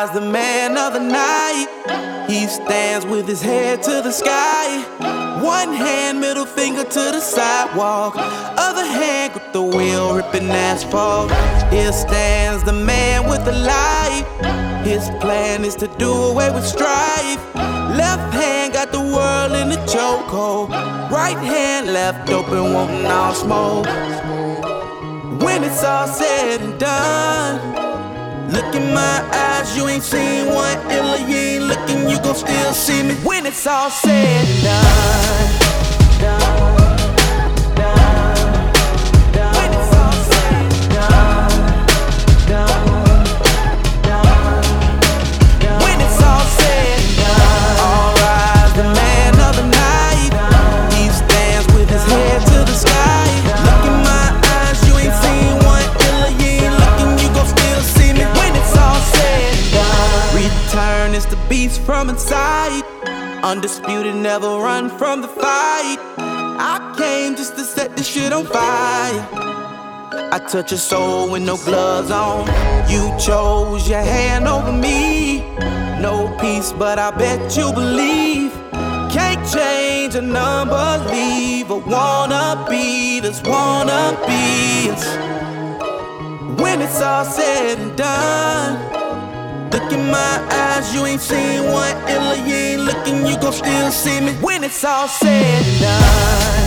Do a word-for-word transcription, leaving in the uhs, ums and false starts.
rise, the man of the night. He stands with his head to the sky. One hand, middle finger to the sidewalk. Other hand, grip the wheel, ripping asphalt. Here stands the man with the light. His plan is to do away with strife. Left hand got the world in a chokehold. Right hand left open, wanting all smoke. When it's all said and done, look in my eyes, you ain't seen one illa. You ain't looking, you gon' still see me. When it's all said and done, done. It's the beast from inside. Undisputed, never run from the fight. I came just to set this shit on fire. I touch your soul with no gloves on. You chose your hand over me. No peace, but I bet you believe. Can't change a number, leave a wannabe. There's wannabes. When it's all said and done, look in my eyes, you ain't seen one illa. You ain't looking, you gon' still see me. When it's all said and done.